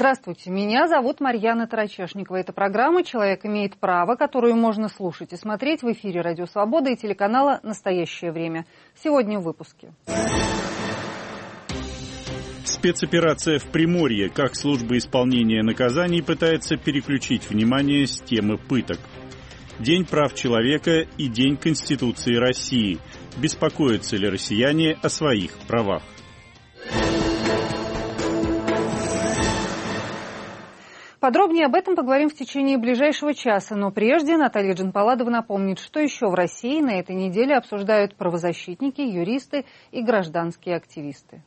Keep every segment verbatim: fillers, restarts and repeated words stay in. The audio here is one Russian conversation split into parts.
Здравствуйте, меня зовут Марьяна Тарачешникова. Это программа «Человек имеет право», которую можно слушать и смотреть в эфире «Радио Свобода» и телеканала «Настоящее время». Сегодня в выпуске. Спецоперация в Приморье. Как служба исполнения наказаний пытается переключить внимание с темы пыток. День прав человека и День Конституции России. Беспокоятся ли россияне о своих правах? Подробнее об этом поговорим в течение ближайшего часа, но прежде Наталья Джанпаладова напомнит, что еще в России на этой неделе обсуждают правозащитники, юристы и гражданские активисты.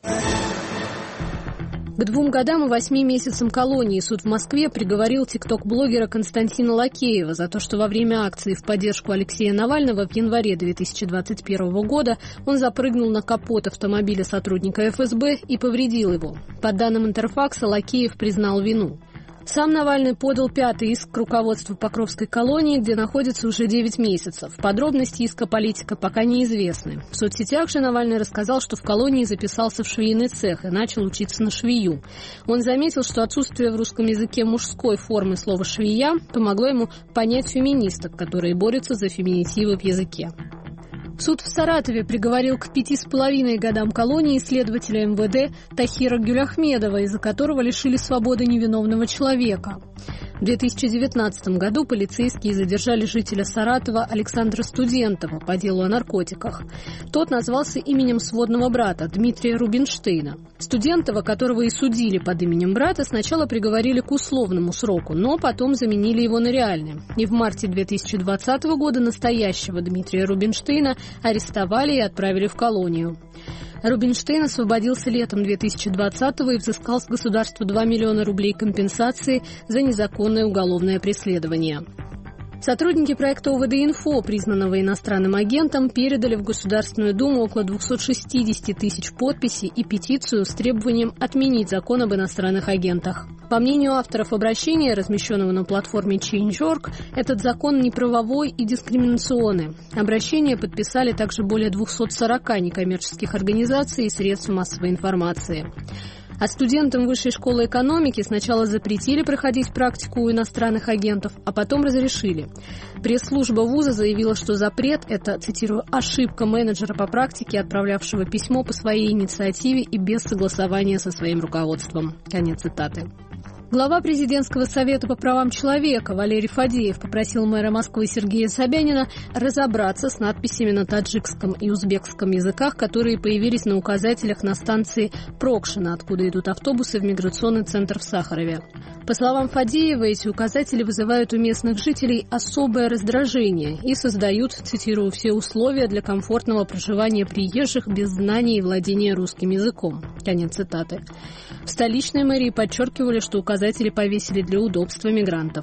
К двум годам и восьми месяцам колонии суд в Москве приговорил тикток-блогера Константина Лакеева за то, что во время акции в поддержку Алексея Навального в январе две тысячи двадцать первого года он запрыгнул на капот автомобиля сотрудника эф эс бэ и повредил его. По данным Интерфакса, Лакеев признал вину. Сам Навальный подал пятый иск к руководству Покровской колонии, где находится уже девять месяцев. Подробности иска политика пока неизвестны. В соцсетях же Навальный рассказал, что в колонии записался в швейный цех и начал учиться на швею. Он заметил, что отсутствие в русском языке мужской формы слова «швея» помогло ему понять феминисток, которые борются за феминитивы в языке. Суд в Саратове приговорил к пяти с половиной годам колонии следователя эм вэ дэ Тахира Гюляхмедова, из-за которого лишили свободы невиновного человека. В две тысячи девятнадцатом году полицейские задержали жителя Саратова Александра Студентова по делу о наркотиках. Тот назвался именем сводного брата Дмитрия Рубинштейна. Студентова, которого и судили под именем брата, сначала приговорили к условному сроку, но потом заменили его на реальный. И в марте две тысячи двадцатого года настоящего Дмитрия Рубинштейна арестовали и отправили в колонию. Рубинштейн освободился летом две тысячи двадцатого и взыскал с государства два миллиона рублей компенсации за незаконное уголовное преследование. Сотрудники проекта о вэ дэ «Инфо», признанного иностранным агентом, передали в Государственную Думу около двухсот шестидесяти тысяч подписей и петицию с требованием отменить закон об иностранных агентах. По мнению авторов обращения, размещенного на платформе чейндж точка орг, этот закон неправовой и дискриминационный. Обращение подписали также более двухсот сорока некоммерческих организаций и средств массовой информации. А студентам Высшей школы экономики сначала запретили проходить практику у иностранных агентов, а потом разрешили. Пресс-служба вуза заявила, что запрет – это, цитирую, «ошибка менеджера по практике, отправлявшего письмо по своей инициативе и без согласования со своим руководством». Конец цитаты. Глава президентского совета по правам человека Валерий Фадеев попросил мэра Москвы Сергея Собянина разобраться с надписями на таджикском и узбекском языках, которые появились на указателях на станции Прокшина, откуда идут автобусы в миграционный центр в Сахарове. По словам Фадеева, эти указатели вызывают у местных жителей особое раздражение и создают, цитирую, «все условия для комфортного проживания приезжих без знаний и владения русским языком». Конец цитаты. В столичной мэрии подчеркивали, что указатели повесили для удобства мигрантов.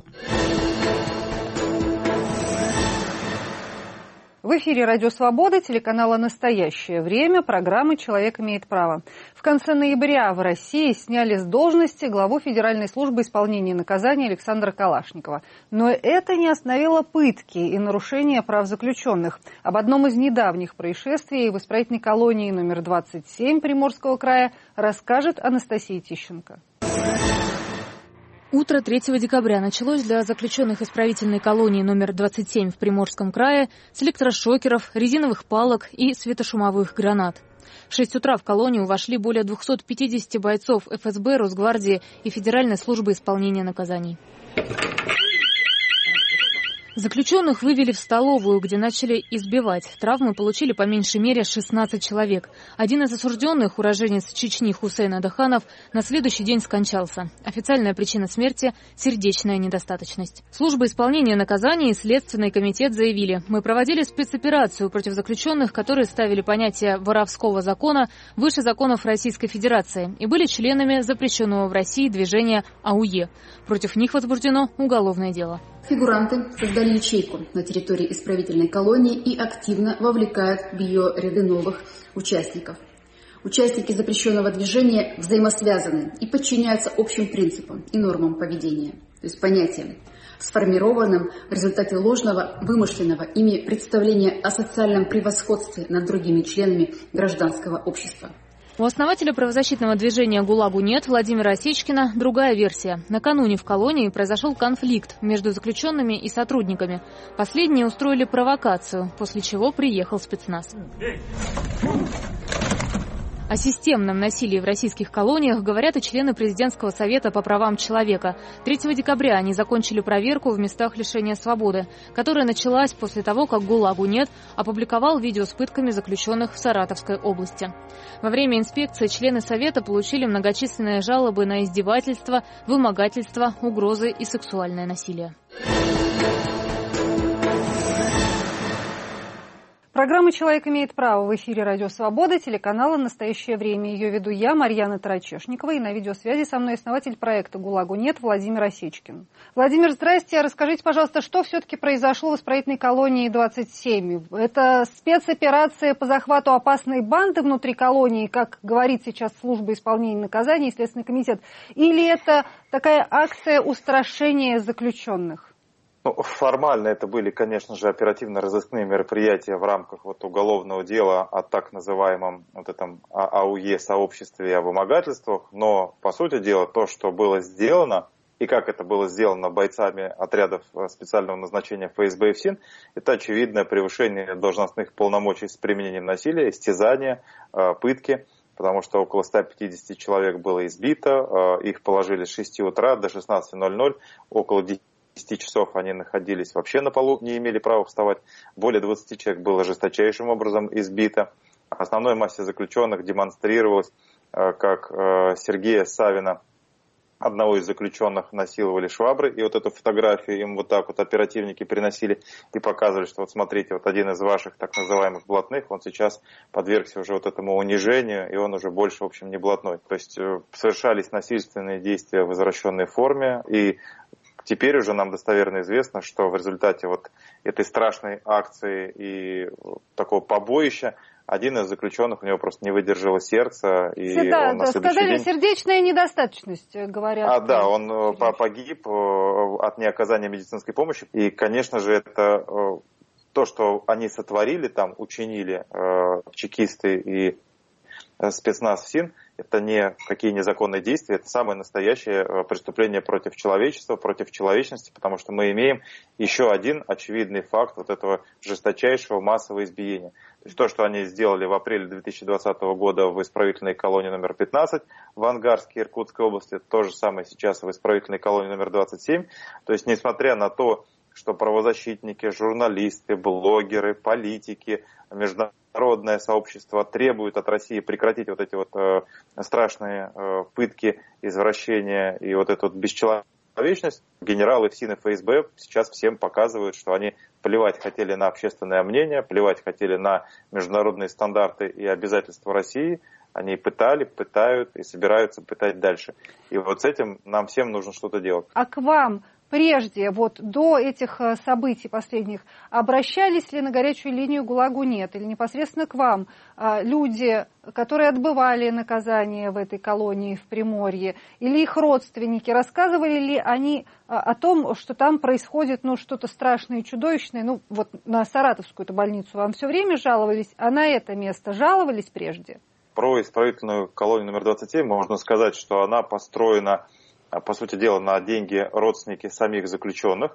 В эфире «Радио Свобода», телеканала «Настоящее время», программы «Человек имеет право». В конце ноября в России сняли с должности главу Федеральной службы исполнения наказаний Александра Калашникова. Но это не остановило пытки и нарушения прав заключенных. Об одном из недавних происшествий в исправительной колонии номер двадцать семь Приморского края расскажет Анастасия Тищенко. Утро третьего декабря началось для заключенных исправительной колонии номер двадцать семь в Приморском крае с электрошокеров, резиновых палок и светошумовых гранат. В шесть утра в колонию вошли более двухсот пятидесяти бойцов эф эс бэ, Росгвардии и Федеральной службы исполнения наказаний. Заключенных вывели в столовую, где начали избивать. Травмы получили по меньшей мере шестнадцать человек. Один из осужденных, уроженец Чечни Хусейн Адаханов, на следующий день скончался. Официальная причина смерти – сердечная недостаточность. Служба исполнения наказаний и Следственный комитет заявили: мы проводили спецоперацию против заключенных, которые ставили понятие воровского закона выше законов Российской Федерации и были членами запрещенного в России движения а у е. Против них возбуждено уголовное дело. Фигуранты создали ячейку на территории исправительной колонии и активно вовлекают в ее ряды новых участников. Участники запрещенного движения взаимосвязаны и подчиняются общим принципам и нормам поведения, то есть понятиям, сформированным в результате ложного, вымышленного ими представления о социальном превосходстве над другими членами гражданского общества. У основателя правозащитного движения «ГУЛАГу нет» Владимира Осечкина другая версия. Накануне в колонии произошел конфликт между заключенными и сотрудниками. Последние устроили провокацию, после чего приехал спецназ. О системном насилии в российских колониях говорят и члены Президентского совета по правам человека. третьего декабря они закончили проверку в местах лишения свободы, которая началась после того, как «ГУЛАГу нет» опубликовал видео с пытками заключенных в Саратовской области. Во время инспекции члены совета получили многочисленные жалобы на издевательства, вымогательства, угрозы и сексуальное насилие. Программа «Человек имеет право» в эфире «Радио Свобода», телеканала «Настоящее время». Ее веду я, Марьяна Тарачешникова, и на видеосвязи со мной основатель проекта «ГУЛАГу нет» Владимир Осечкин. Владимир, здрасте. Расскажите, пожалуйста, что все-таки произошло в исправительной колонии двадцать семь? Это спецоперация по захвату опасной банды внутри колонии, как говорит сейчас служба исполнения наказаний и Следственный комитет, или это такая акция устрашения заключенных? Ну, формально это были, конечно же, оперативно-розыскные мероприятия в рамках вот уголовного дела о так называемом вот этом АУЕ сообществе о вымогательствах, но, по сути дела, то, что было сделано, и как это было сделано бойцами отрядов специального назначения эф эс бэ и ФСИН, это очевидное превышение должностных полномочий с применением насилия, истязания, пытки, потому что около ста пятидесяти человек было избито, их положили с шести утра до шестнадцати ноль-ноль, около десяти часов они находились вообще на полу, не имели права вставать. Более двадцати человек было жесточайшим образом избито. Основной массе заключенных демонстрировалось, как Сергея Савина, одного из заключенных, насиловали швабры. И вот эту фотографию им вот так вот оперативники приносили и показывали, что вот смотрите, вот один из ваших так называемых блатных, он сейчас подвергся уже вот этому унижению, и он уже больше, в общем, не блатной. То есть совершались насильственные действия в извращенной форме, и теперь уже нам достоверно известно, что в результате вот этой страшной акции и такого побоища один из заключенных, у него просто не выдержало сердце. И да, он на да, следующий сказали, день... сердечная недостаточность, говорят. А, да, он сердечный. Погиб от неоказания медицинской помощи. И, конечно же, это то, что они сотворили там, учинили чекисты и спецназ ФСИН, это не какие незаконные действия, это самое настоящее преступление против человечества, против человечности, потому что мы имеем еще один очевидный факт вот этого жесточайшего массового избиения. То есть то, что они сделали в апреле две тысячи двадцатого года в исправительной колонии номер пятнадцать в Ангарске Иркутской области, это то же самое сейчас в исправительной колонии номер двадцать семь. То есть несмотря на то, что правозащитники, журналисты, блогеры, политики, международное сообщество требуют от России прекратить вот эти вот э, страшные э, пытки, извращения и вот эту вот бесчеловечность, генералы ФСИН и эф эс бэ сейчас всем показывают, что они плевать хотели на общественное мнение, плевать хотели на международные стандарты и обязательства России. Они пытали, пытают и собираются пытать дальше. И вот с этим нам всем нужно что-то делать. А к вам прежде, вот до этих событий последних, обращались ли на горячую линию ГУЛАГу нет? Или непосредственно к вам люди, которые отбывали наказание в этой колонии в Приморье, или их родственники, рассказывали ли они о том, что там происходит ну, что-то страшное и чудовищное? Ну, вот на Саратовскую-то больницу вам все время жаловались, а на это место жаловались прежде? Про исправительную колонию номер двадцать семь можно сказать, что она построена, по сути дела, на деньги родственники самих заключенных.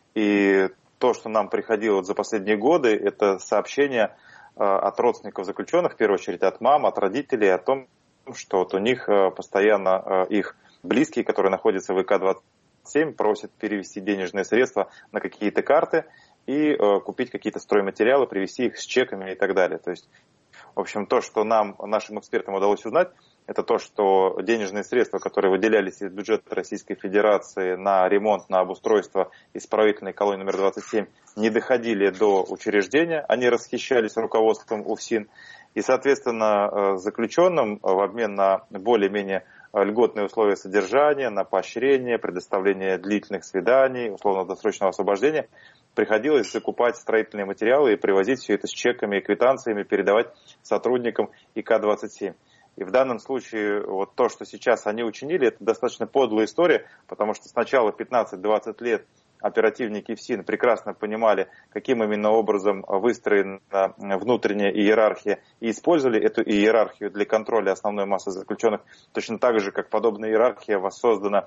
И то, что нам приходило за последние годы, это сообщения от родственников заключенных, в первую очередь от мам, от родителей, о том, что вот у них постоянно их близкие, которые находятся в вэ ка двадцать семь, просят перевести денежные средства на какие-то карты и купить какие-то стройматериалы, привезти их с чеками и так далее. То есть, в общем, то, что нам, нашим экспертам удалось узнать, это то, что денежные средства, которые выделялись из бюджета Российской Федерации на ремонт, на обустройство исправительной колонии номер двадцать семь, не доходили до учреждения, они расхищались руководством УФСИН. И, соответственно, заключенным в обмен на более-менее льготные условия содержания, на поощрение, предоставление длительных свиданий, условно-досрочного освобождения, приходилось закупать строительные материалы и привозить все это с чеками и квитанциями, передавать сотрудникам и ка двадцать семь. И в данном случае вот то, что сейчас они учинили, это достаточно подлая история, потому что сначала пятнадцать-двадцать лет оперативники ФСИН прекрасно понимали, каким именно образом выстроена внутренняя иерархия, и использовали эту иерархию для контроля основной массы заключенных, точно так же, как подобная иерархия воссоздана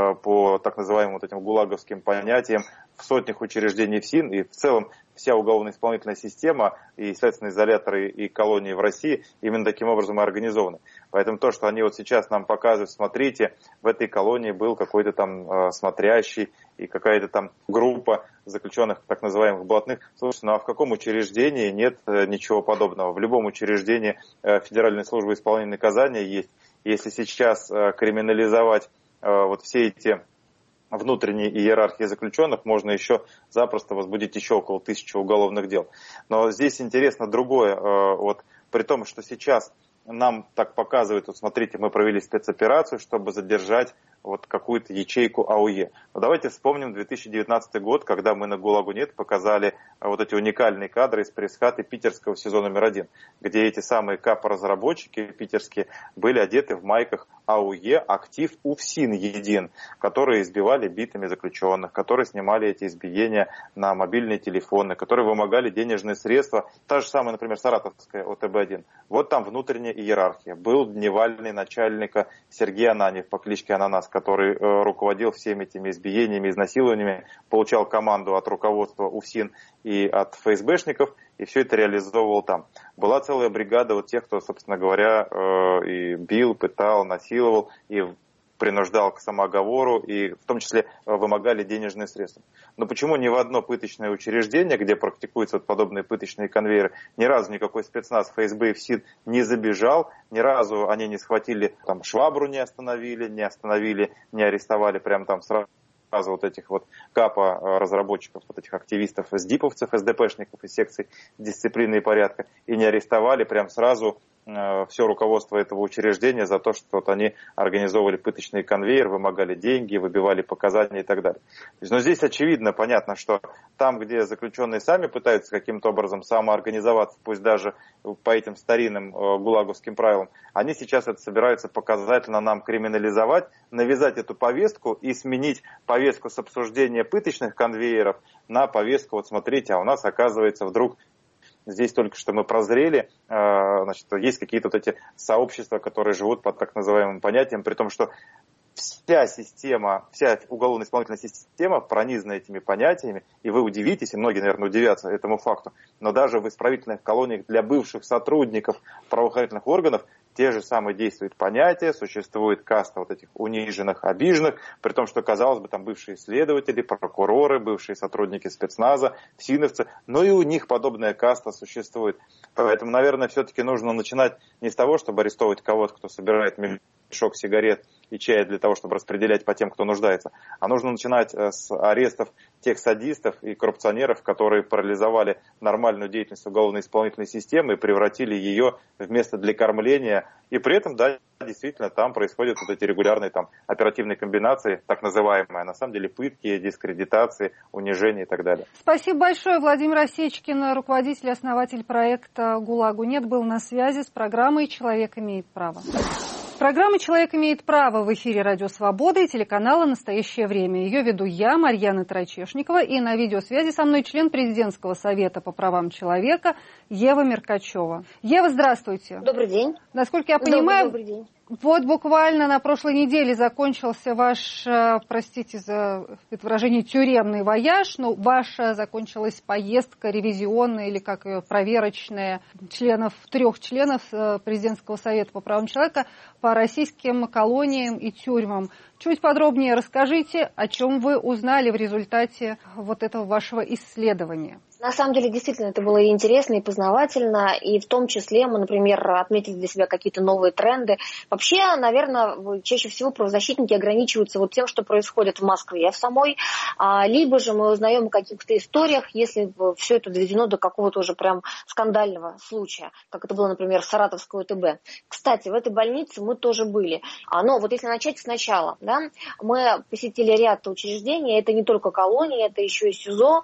по так называемым вот этим гулаговским понятиям в сотнях учреждений ФСИН, и в целом вся уголовно-исполнительная система и следственные изоляторы и колонии в России именно таким образом и организованы. Поэтому то, что они вот сейчас нам показывают, смотрите, в этой колонии был какой-то там э, смотрящий и какая-то там группа заключенных, так называемых блатных. Слушайте, ну а в каком учреждении нет э, ничего подобного? В любом учреждении э, Федеральной службы исполнения наказания есть. Если сейчас э, криминализовать э, вот все эти внутренней иерархии заключенных, можно еще запросто возбудить еще около тысячи уголовных дел. Но здесь интересно другое, вот при том, что сейчас нам так показывают, вот смотрите, мы провели спецоперацию, чтобы задержать вот какую-то ячейку АУЕ. Но давайте вспомним две тысячи девятнадцатый год, когда мы на ГУЛАГу нет показали вот эти уникальные кадры из пресс-хаты питерского СИЗО номер один, где эти самые капо-разработчики питерские были одеты в майках АУЕ, актив УФСИН един, которые избивали битами заключенных, которые снимали эти избиения на мобильные телефоны, которые вымогали денежные средства. Та же самая, например, саратовская О Т Б один. Вот там внутренняя иерархия. Был дневальный начальника Сергей Ананьев по кличке Ананас, который э, руководил всеми этими избиениями, изнасилованиями, получал команду от руководства УФСИН и от эф эс бэшников, и все это реализовывал там. Была целая бригада вот тех, кто, собственно говоря, э, и бил, пытал, насиловал, и принуждал к самооговору, и в том числе вымогали денежные средства. Но почему ни в одно пыточное учреждение, где практикуются вот подобные пыточные конвейеры, ни разу никакой спецназ эф эс бэ и ФСИН не забежал, ни разу они не схватили, там, швабру не остановили, не остановили, не арестовали прямо там сразу сразу вот этих вот КАПа-разработчиков, вот этих активистов, эсдиповцев, эс дэ пэшников из секций дисциплины и порядка, и не арестовали прям сразу э, все руководство этого учреждения за то, что вот они организовывали пыточный конвейер, вымогали деньги, выбивали показания и так далее. Но здесь очевидно, понятно, что там, где заключенные сами пытаются каким-то образом самоорганизоваться, пусть даже по этим старинным э, гулаговским правилам, они сейчас это собираются показательно нам криминализовать, навязать эту повестку и сменить повестку повестку с обсуждения пыточных конвейеров на повестку, вот смотрите, а у нас, оказывается, вдруг здесь только что мы прозрели, значит, есть какие-то вот эти сообщества, которые живут под так называемым понятием, при том, что вся система, вся уголовно-исполнительная система пронизана этими понятиями, и вы удивитесь, и многие, наверное, удивятся этому факту, но даже в исправительных колониях для бывших сотрудников правоохранительных органов те же самые действуют понятия, существует каста вот этих униженных, обиженных, при том, что, казалось бы, там бывшие следователи, прокуроры, бывшие сотрудники спецназа, ФСИНовцы, но и у них подобная каста существует. Поэтому, наверное, все-таки нужно начинать не с того, чтобы арестовывать кого-то, кто собирает мешок сигарет и чая для того, чтобы распределять по тем, кто нуждается, а нужно начинать с арестов тех садистов и коррупционеров, которые парализовали нормальную деятельность уголовно-исполнительной системы и превратили ее в место для кормления. И при этом, да, действительно, там происходят вот эти регулярные там оперативные комбинации, так называемые, на самом деле пытки, дискредитации, унижения и так далее. Спасибо большое. Владимир Осечкин, руководитель и основатель проекта «ГУЛАГу нет», был на связи с программой «Человек имеет право». Программа «Человек имеет право» в эфире «Радио Свобода» и телеканала «Настоящее время». Ее веду я, Марьяна Тарачешникова, и на видеосвязи со мной член Президентского совета по правам человека Ева Меркачева. Ева, здравствуйте. Добрый день. Насколько я понимаю, добрый, добрый день. Вот буквально на прошлой неделе закончился ваш, простите за это выражение, тюремный вояж, но ваша закончилась поездка ревизионная или как ее, проверочная членов, трех членов Президентского совета по правам человека по российским колониям и тюрьмам. Чуть подробнее расскажите, о чем вы узнали в результате вот этого вашего исследования. На самом деле, действительно, это было и интересно, и познавательно, и в том числе мы, например, отметили для себя какие-то новые тренды. Вообще, наверное, чаще всего правозащитники ограничиваются вот тем, что происходит в Москве в самой, либо же мы узнаем о каких-то историях, если все это доведено до какого-то уже прям скандального случая, как это было, например, в Саратовской О Т Б. Кстати, в этой больнице мы тоже были. Но вот если начать сначала, да, мы посетили ряд учреждений, это не только колонии, это еще и СИЗО,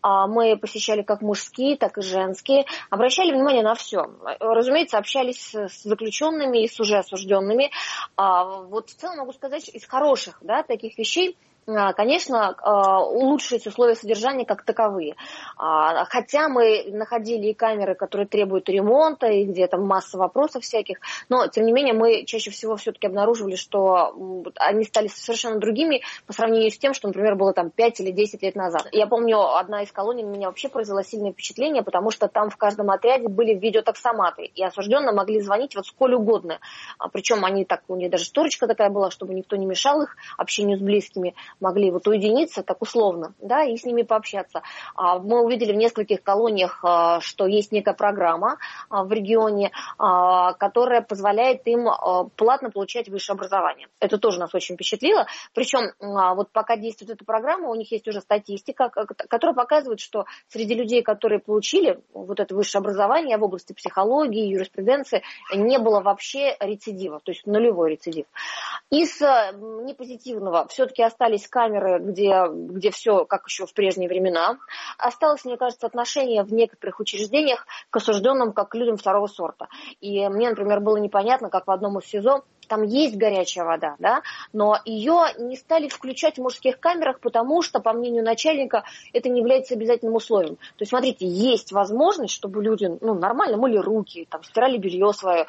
мы посещали как мужские, так и женские, обращали внимание на все. Разумеется, общались с заключенными и с уже осужденными. Вот в целом могу сказать, из хороших, да, таких вещей конечно, улучшить условия содержания как таковые. Хотя мы находили и камеры, которые требуют ремонта, и где там масса вопросов всяких, но, тем не менее, мы чаще всего все-таки обнаруживали, что они стали совершенно другими по сравнению с тем, что, например, было там пять или десять лет назад. Я помню, одна из колоний на меня вообще произвела сильное впечатление, потому что там в каждом отряде были видеотаксоматы, и осужденные могли звонить вот сколь угодно. Причем они так, у них даже шторочка такая была, чтобы никто не мешал их общению с близкими, могли вот уединиться так условно, да, и с ними пообщаться. Мы увидели в нескольких колониях, что есть некая программа в регионе, которая позволяет им платно получать высшее образование. Это тоже нас очень впечатлило. Причем вот пока действует эта программа, у них есть уже статистика, которая показывает, что среди людей, которые получили вот это высшее образование в области психологии, юриспруденции, не было вообще рецидива, то есть нулевой рецидив. Из непозитивного все-таки остались камеры, где, где все как еще в прежние времена. Осталось, мне кажется, отношение в некоторых учреждениях к осужденным как к людям второго сорта. И мне, например, было непонятно, как в одном из СИЗО там есть горячая вода, да, но ее не стали включать в мужских камерах, потому что, по мнению начальника, это не является обязательным условием. То есть, смотрите, есть возможность, чтобы люди, ну, нормально мыли руки, там, стирали белье свое,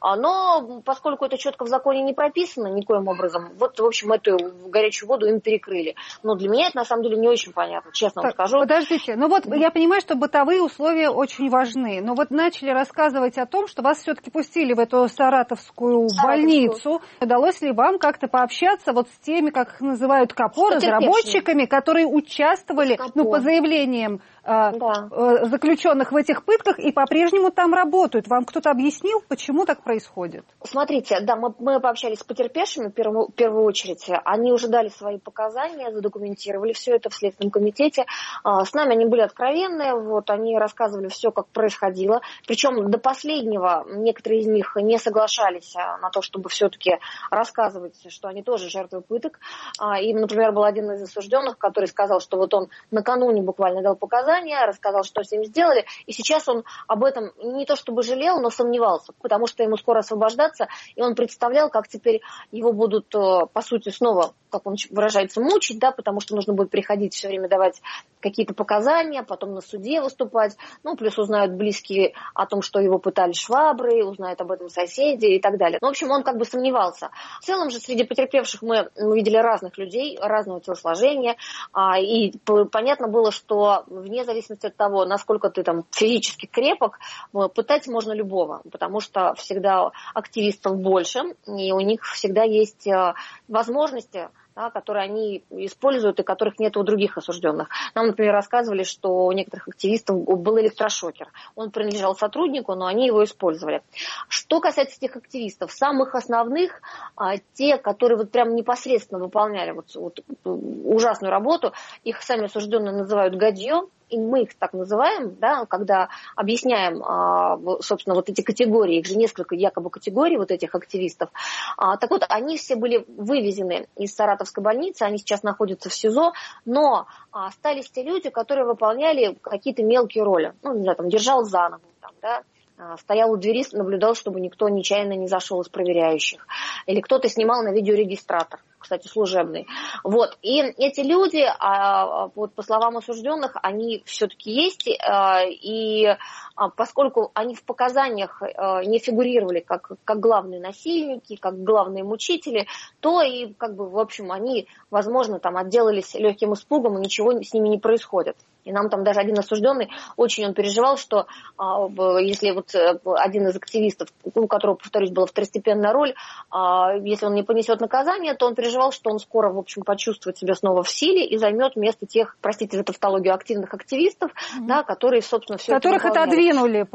но поскольку это четко в законе не прописано никоим образом, вот, в общем, эту горячую воду им перекрыли. Но для меня это, на самом деле, не очень понятно, честно так, вам скажу. Подождите, ну вот я понимаю, что бытовые условия очень важны, но вот начали рассказывать о том, что вас все-таки пустили в эту саратовскую больницу. Удалось ли вам как-то пообщаться вот с теми, как их называют, КАПО, разработчиками, которые участвовали, ну, по заявлениям э, да. э, заключенных в этих пытках и по-прежнему там работают? Вам кто-то объяснил, почему так происходит? Смотрите, да, мы, мы пообщались с потерпевшими в первую, в первую очередь. Они уже дали свои показания, задокументировали все это в Следственном комитете. С нами они были откровенны, вот, они рассказывали все, как происходило. Причем до последнего некоторые из них не соглашались на то, чтобы все-таки рассказывать, что они тоже жертвы пыток. Им, например, был один из осужденных, который сказал, что вот он накануне буквально дал показания, рассказал, что с ним сделали, и сейчас он об этом не то чтобы жалел, но сомневался, потому что ему скоро освобождаться, и он представлял, как теперь его будут, по сути, снова, как он выражается, мучить, да, потому что нужно будет приходить все время давать какие-то показания, потом на суде выступать, ну, плюс узнают близкие о том, что его пытали шваброй, узнают об этом соседи и так далее. Ну, в общем, он как бы сомневался. В целом же среди потерпевших мы увидели разных людей, разного телосложения, и понятно было, что вне зависимости от того, насколько ты там физически крепок, пытать можно любого, потому что всегда активистов больше, и у них всегда есть возможности, да, которые они используют и которых нет у других осужденных. Нам, например, рассказывали, что у некоторых активистов был электрошокер. Он принадлежал сотруднику, но они его использовали. Что касается этих активистов, самых основных, те, которые вот прям непосредственно выполняли вот, вот, ужасную работу, их сами осужденные называют гадьё. И мы их так называем, да, когда объясняем, собственно, вот эти категории, их же несколько якобы категорий вот этих активистов. Так вот, они все были вывезены из Саратовской больницы, они сейчас находятся в СИЗО, но остались те люди, которые выполняли какие-то мелкие роли. Ну, не знаю, там, держал за ногу, там, да, стоял у двери, наблюдал, чтобы никто нечаянно не зашел из проверяющих. Или кто-то снимал на видеорегистратор, кстати, служебный. Вот. И эти люди, вот, по словам осужденных, они все-таки есть. И поскольку они в показаниях не фигурировали как, как главные насильники, как главные мучители, то и, как бы, в общем, они, возможно, там отделались легким испугом, и ничего с ними не происходит. И нам там даже один осужденный, очень он переживал, что а, если вот один из активистов, у которого, повторюсь, была второстепенная роль, а, если он не понесет наказание, то он переживал, что он скоро, в общем, почувствует себя снова в силе и займет место тех, простите за тавтологию, активных активистов, mm-hmm. да, которые, собственно, все которых это отодвинули.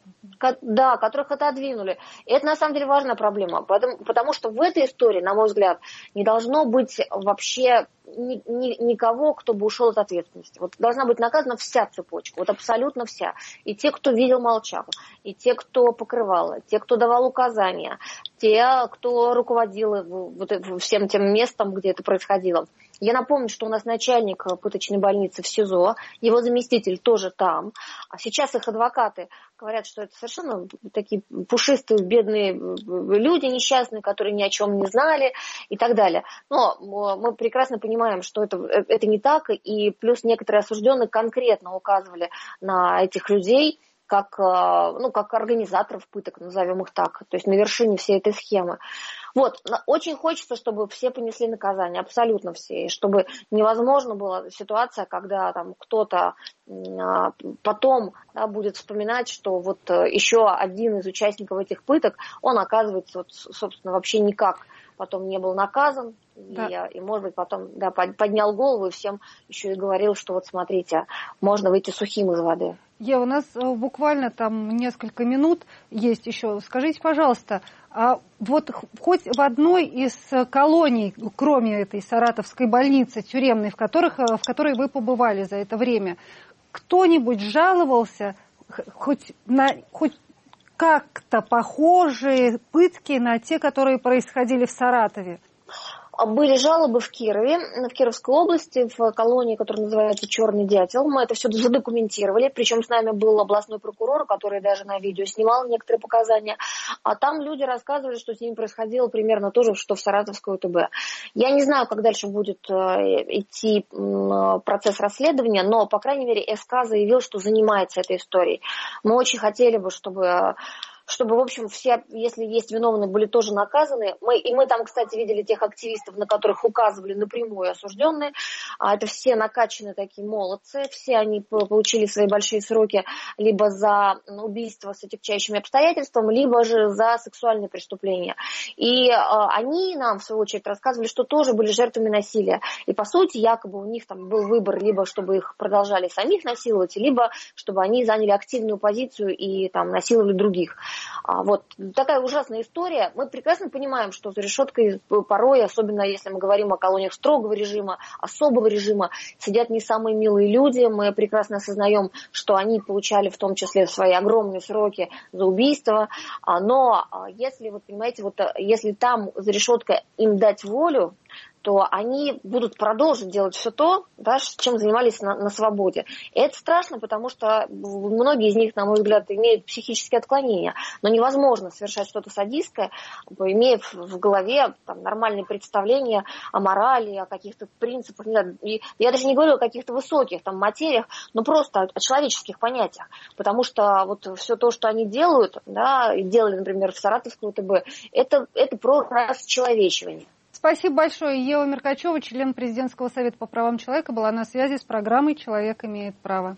Да, которых отодвинули. И это, на самом деле, важная проблема, потому, потому что в этой истории, на мой взгляд, не должно быть вообще ни, ни, никого, кто бы ушел от ответственности. Вот должна быть наказана вся цепочка, вот абсолютно вся. И те, кто видел, молчал, и те, кто покрывал, те, кто давал указания, те, кто руководил вот всем тем местом, где это происходило. Я напомню, что у нас начальник пыточной больницы в СИЗО, его заместитель тоже там. А сейчас их адвокаты говорят, что это совершенно такие пушистые, бедные люди несчастные, которые ни о чем не знали и так далее. Но мы прекрасно понимаем, что это, это не так, и плюс некоторые осужденные конкретно указывали на этих людей, как, ну, как организаторов пыток, назовем их так, то есть на вершине всей этой схемы. Вот, очень хочется, чтобы все понесли наказание, абсолютно все, и чтобы невозможно была ситуация, когда там кто-то а, потом, да, будет вспоминать, что вот еще один из участников этих пыток, он, оказывается, вот, собственно, вообще никак потом не был наказан, да. и, и, может быть, потом да, поднял голову и всем еще и говорил, что вот смотрите, можно выйти сухим из воды. Ева, у нас буквально там несколько минут есть еще. Скажите, пожалуйста, а вот хоть в одной из колоний, кроме этой саратовской больницы тюремной, в, которых, в которой вы побывали за это время, кто-нибудь жаловался хоть на хоть как-то похожие пытки на те, которые происходили в Саратове? Были жалобы в Кирове, в Кировской области, в колонии, которая называется «Черный дятел». Мы это все задокументировали, причем с нами был областной прокурор, который даже на видео снимал некоторые показания. А там люди рассказывали, что с ними происходило примерно то же, что в Саратовской ОТБ. Я не знаю, как дальше будет идти процесс расследования, но, по крайней мере, СК заявил, что занимается этой историей. Мы очень хотели бы, чтобы... чтобы, в общем, все, если есть виновные, были тоже наказаны. Мы, и мы там, кстати, видели тех активистов, на которых указывали напрямую осужденные. А это все накачанные такие молодцы, все они получили свои большие сроки либо за убийство с отягчающими обстоятельствами, либо же за сексуальные преступления. И а, они нам, в свою очередь, рассказывали, что тоже были жертвами насилия. И, по сути, якобы у них там был выбор, либо чтобы их продолжали самих насиловать, либо чтобы они заняли активную позицию и там насиловали других. Вот такая ужасная история. Мы прекрасно понимаем, что за решеткой порой, особенно если мы говорим о колониях строгого режима, особого режима, сидят не самые милые люди. Мы прекрасно осознаем, что они получали в том числе свои огромные сроки за убийство. Но если, вот понимаете, вот если там за решеткой им дать волю, то они будут продолжить делать все то, да, чем занимались на, на свободе. И это страшно, потому что многие из них, на мой взгляд, имеют психические отклонения. Но невозможно совершать что-то садистское, имея в голове там, нормальные представления о морали, о каких-то принципах. И я даже не говорю о каких-то высоких там, материях, но просто о, о человеческих понятиях. Потому что вот все то, что они делают, да, и делали, например, в Саратовской ОТБ, это, это про расчеловечивание. Спасибо большое. Ева Меркачева, член Президентского совета по правам человека, была на связи с программой «Человек имеет право».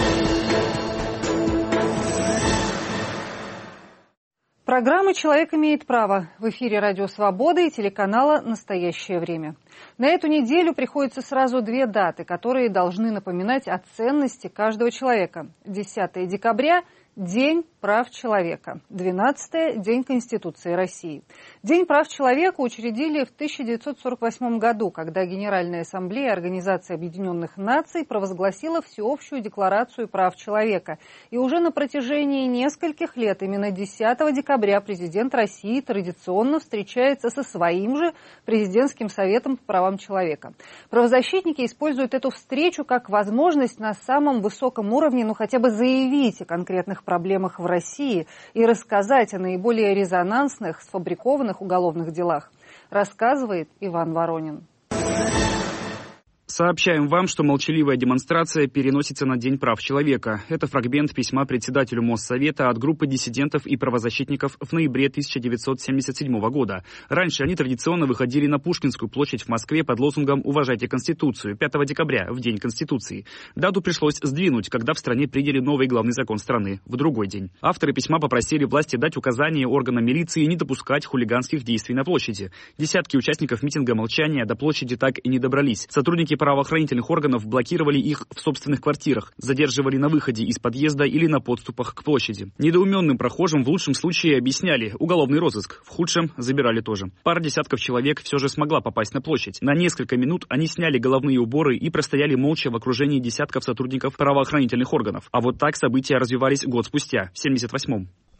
Программа «Человек имеет право» в эфире Радио Свобода и телеканала «Настоящее время». На эту неделю приходится сразу две даты, которые должны напоминать о ценности каждого человека. десятое декабря – День прав человека. двенадцатое – День Конституции России. День прав человека учредили в тысяча девятьсот сорок восьмом году, когда Генеральная ассамблея Организации Объединенных Наций провозгласила всеобщую декларацию прав человека. И уже на протяжении нескольких лет, именно десятого декабря, президент России традиционно встречается со своим же президентским советом по правам человека. Правозащитники используют эту встречу как возможность на самом высоком уровне, ну хотя бы заявить о конкретных проблемах в России и рассказать о наиболее резонансных, сфабрикованных уголовных делах, рассказывает Иван Воронин. Сообщаем вам, что молчаливая демонстрация переносится на День прав человека. Это фрагмент письма председателю Моссовета от группы диссидентов и правозащитников в ноябре тысяча девятьсот семьдесят седьмого года. Раньше они традиционно выходили на Пушкинскую площадь в Москве под лозунгом «Уважайте Конституцию» пятого декабря, в День Конституции. Дату пришлось сдвинуть, когда в стране приняли новый главный закон страны, в другой день. Авторы письма попросили власти дать указания органам милиции не допускать хулиганских действий на площади. Десятки участников митинга молчания до площади так и не добрались. Сотрудники правоохранительных органов блокировали их в собственных квартирах, задерживали на выходе из подъезда или на подступах к площади. Недоуменным прохожим в лучшем случае объясняли уголовный розыск, в худшем забирали тоже. Пара десятков человек все же смогла попасть на площадь. На несколько минут они сняли головные уборы и простояли молча в окружении десятков сотрудников правоохранительных органов. А вот так события развивались год спустя, в семьдесят восьмом.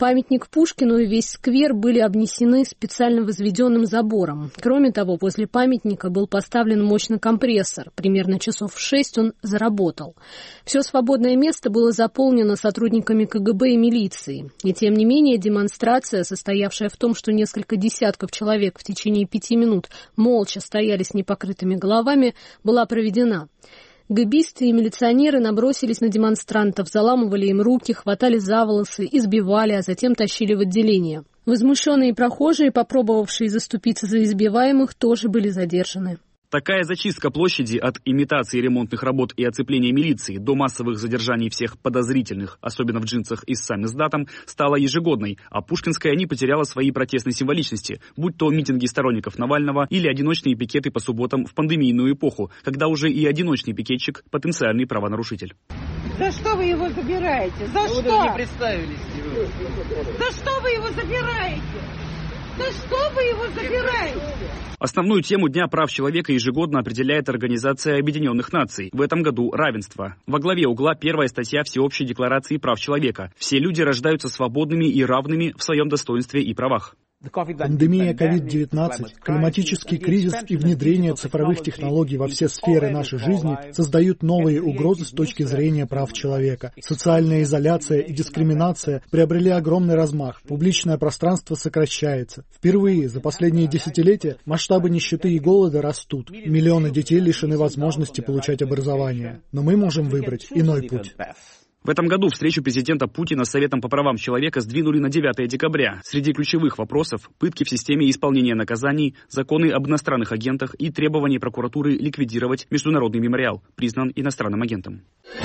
Памятник Пушкину и весь сквер были обнесены специально возведенным забором. Кроме того, возле памятника был поставлен мощный компрессор. Примерно часов в шесть он заработал. Все свободное место было заполнено сотрудниками ка гэ бэ и милиции. И тем не менее демонстрация, состоявшая в том, что несколько десятков человек в течение пяти минут молча стояли с непокрытыми головами, была проведена. Гэбисты и милиционеры набросились на демонстрантов, заламывали им руки, хватали за волосы, избивали, а затем тащили в отделение. Возмущенные прохожие, попробовавшие заступиться за избиваемых, тоже были задержаны. Такая зачистка площади от имитации ремонтных работ и оцепления милиции до массовых задержаний всех подозрительных, особенно в джинсах и с самиздатом, стала ежегодной, а Пушкинская не потеряла своей протестной символичности, будь то митинги сторонников Навального или одиночные пикеты по субботам в пандемийную эпоху, когда уже и одиночный пикетчик – потенциальный правонарушитель. За что вы его забираете? За что? Вы даже не представились. За что вы его забираете? Да что вы его забираете? Основную тему Дня прав человека ежегодно определяет Организация Объединенных Наций. В этом году равенство. Во главе угла первая статья Всеобщей декларации прав человека. Все люди рождаются свободными и равными в своем достоинстве и правах. Пандемия ковид девятнадцать, климатический кризис и внедрение цифровых технологий во все сферы нашей жизни создают новые угрозы с точки зрения прав человека. Социальная изоляция и дискриминация приобрели огромный размах. Публичное пространство сокращается. Впервые за последние десятилетия масштабы нищеты и голода растут. Миллионы детей лишены возможности получать образование. Но мы можем выбрать иной путь. В этом году встречу президента Путина с Советом по правам человека сдвинули на девятое декабря. Среди ключевых вопросов – пытки в системе исполнения наказаний, законы об иностранных агентах и требования прокуратуры ликвидировать Международный мемориал, признан иностранным агентом.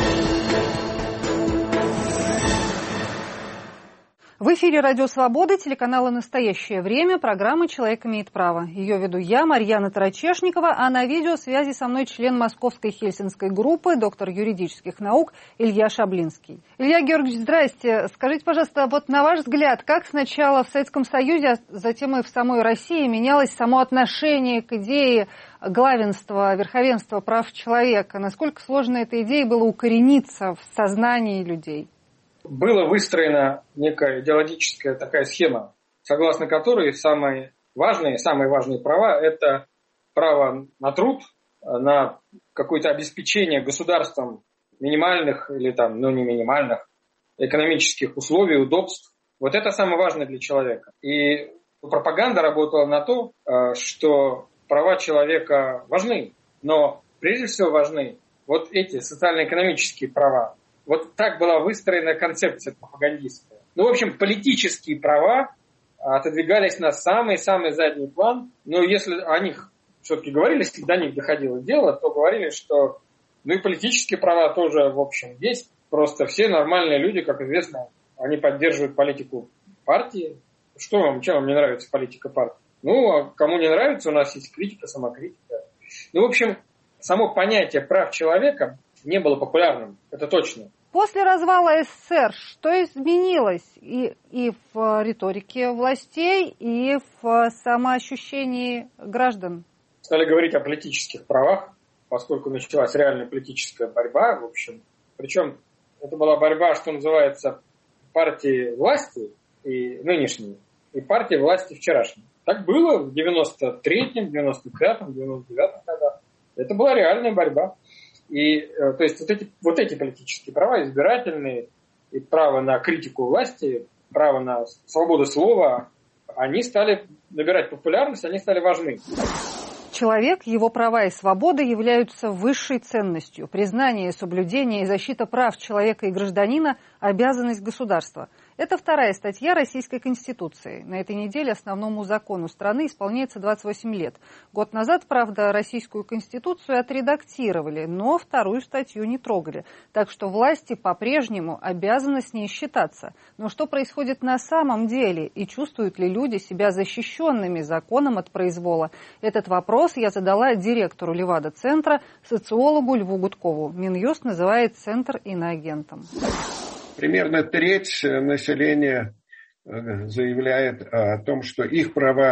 В эфире «Радио Свобода», телеканала «Настоящее время», программа «Человек имеет право». Ее веду я, Марьяна Тарачешникова, а на видеосвязи со мной член Московской Хельсинской группы, доктор юридических наук Илья Шаблинский. Илья Георгиевич, здрасте. Скажите, пожалуйста, вот на ваш взгляд, как сначала в Советском Союзе, а затем и в самой России менялось само отношение к идее главенства, верховенства прав человека? Насколько сложно этой идее было укорениться в сознании людей? Была выстроена некая идеологическая такая схема, согласно которой самые важные, самые важные права – это право на труд, на какое-то обеспечение государством минимальных или там, ну не минимальных экономических условий, удобств. Вот это самое важное для человека. И пропаганда работала на то, что права человека важны, но прежде всего важны вот эти социально-экономические права. Вот так была выстроена концепция пропагандистская. Ну, в общем, политические права отодвигались на самый-самый задний план. Но если о них все-таки говорили, если до них доходило дело, то говорили, что ну и политические права тоже, в общем, есть. Просто все нормальные люди, как известно, они поддерживают политику партии. Что вам, чем вам не нравится политика партии? Ну, а кому не нравится, у нас есть критика, самокритика. Ну, в общем, само понятие прав человека не было популярным, это точно. После развала эс эс эс эр что изменилось и, и в риторике властей, и в самоощущении граждан? Стали говорить о политических правах, поскольку началась реальная политическая борьба, в общем. Причем это была борьба, что называется, партии власти и нынешней, и партии власти вчерашней. Так было в девяносто третьем, девяносто пятом, девяносто девятом годах. Это была реальная борьба. И, то есть, вот эти, вот эти политические права, избирательные, и право на критику власти, право на свободу слова, они стали набирать популярность, они стали важны. Человек, его права и свободы являются высшей ценностью. Признание, соблюдение и защита прав человека и гражданина – обязанность государства. Это вторая статья Российской Конституции. На этой неделе основному закону страны исполняется двадцать восемь лет. Год назад, правда, Российскую Конституцию отредактировали, но вторую статью не трогали. Так что власти по-прежнему обязаны с ней считаться. Но что происходит на самом деле? И чувствуют ли люди себя защищенными законом от произвола? Этот вопрос я задала директору Левада-центра, социологу Льву Гудкову. Минюст называет центр иноагентом. Примерно треть населения заявляет о том, что их права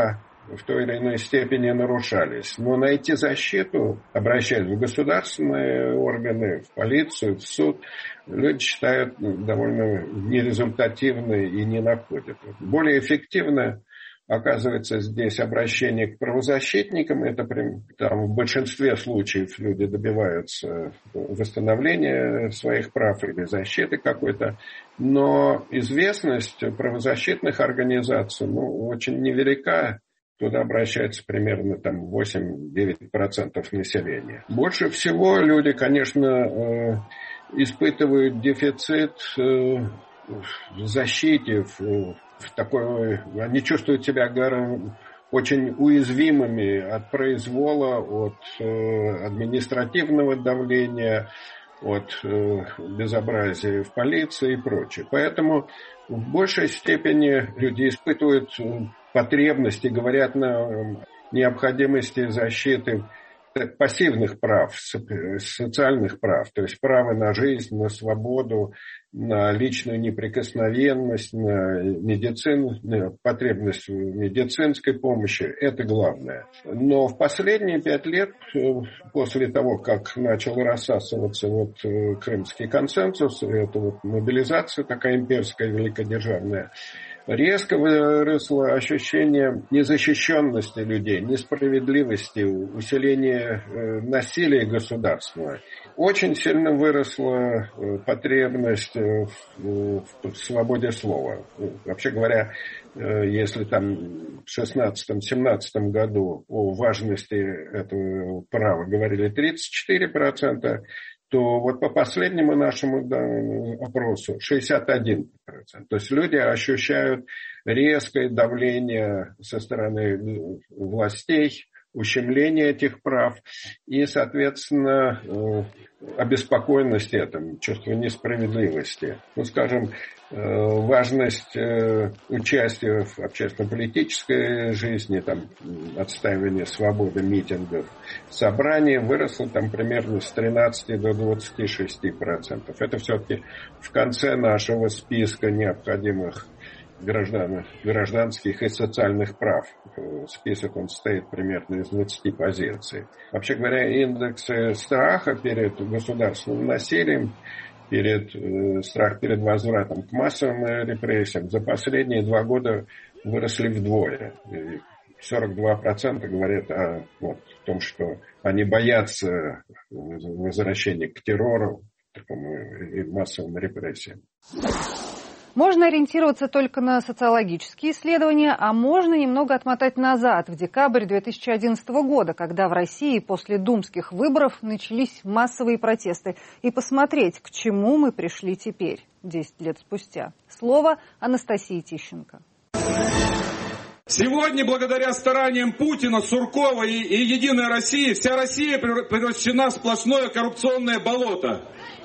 в той или иной степени нарушались. Но найти защиту, обращаясь в государственные органы, в полицию, в суд, люди считают довольно нерезультативной и не находят. Более эффективно оказывается здесь обращение к правозащитникам. Это там, в большинстве случаев люди добиваются восстановления своих прав или защиты какой-то. Но известность правозащитных организаций ну, очень невелика. Туда обращается примерно там, восемь-девять процентов населения. Больше всего люди, конечно, испытывают дефицит в защите, в, в такой, они чувствуют себя очень уязвимыми от произвола, от административного давления, от безобразия в полиции и прочее. Поэтому в большей степени люди испытывают потребности, говорят на необходимости защиты пассивных прав, социальных прав, то есть право на жизнь, на свободу, на личную неприкосновенность, на медицину, на потребность в медицинской помощи. Это главное. Но в последние пять лет, после того, как начал рассасываться вот Крымский консенсус, это вот мобилизация такая имперская, великодержавная, резко выросло ощущение незащищенности людей, несправедливости, усиления насилия государственного. Очень сильно выросла потребность в, в свободе слова. Вообще говоря, если там в шестнадцатом-семнадцатом году о важности этого права говорили тридцать четыре процента, то вот по последнему нашему опросу шестьдесят один процент. То есть люди ощущают резкое давление со стороны властей, ущемление этих прав и, соответственно, обеспокоенность этим, чувство несправедливости. Ну, скажем, важность участия в общественно-политической жизни, там, отстаивание свободы митингов, собраний выросло там примерно с тринадцати до двадцати шести процентов. Это все-таки в конце нашего списка необходимых граждан, гражданских и социальных прав. Список он состоит примерно из двадцати позиций. Вообще говоря, индексы страха перед государственным насилием, перед, э, страх перед возвратом к массовым репрессиям за последние два года выросли вдвое. И сорок два процента говорят о вот, том, что они боятся возвращения к террору и массовым репрессиям. Можно ориентироваться только на социологические исследования, а можно немного отмотать назад, в декабрь две тысячи одиннадцатого года, когда в России после думских выборов начались массовые протесты, и посмотреть, к чему мы пришли теперь, десять лет спустя. Слово Анастасии Тищенко. Сегодня, благодаря стараниям Путина, Суркова и, и Единой России, вся Россия превращена в сплошное коррупционное болото.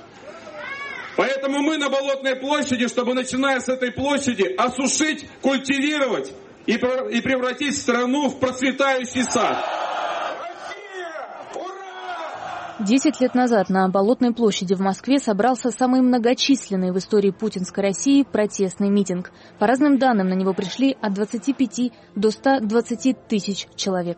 Поэтому мы на Болотной площади, чтобы, начиная с этой площади, осушить, культивировать и, и превратить страну в процветающий сад. Десять лет назад на Болотной площади в Москве собрался самый многочисленный в истории путинской России протестный митинг. По разным данным, на него пришли от двадцати пяти до ста двадцати тысяч человек.